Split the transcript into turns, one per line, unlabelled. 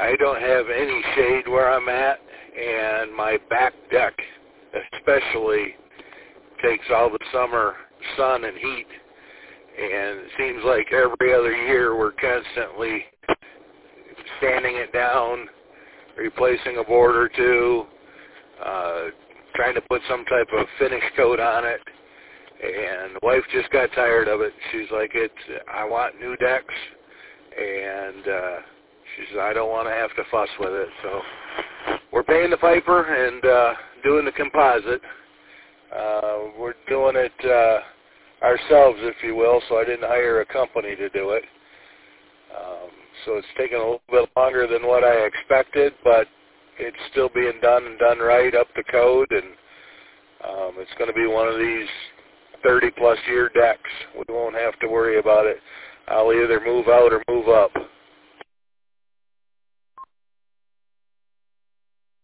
I don't have any shade where I'm at, and my back deck especially takes all the summer sun and heat, and it seems like every other year we're constantly sanding it down, replacing a board or two, trying to put some type of finish coat on it, and the wife just got tired of it. She's like, I want new decks, and she says, I don't want to have to fuss with it. So we're paying the piper and doing the composite. We're doing it ourselves, if you will, so I didn't hire a company to do it. So it's taken a little bit longer than what I expected, but it's still being done and done right, up to code, and it's going to be one of these 30-plus year decks. We won't have to worry about it. I'll either move out or move up.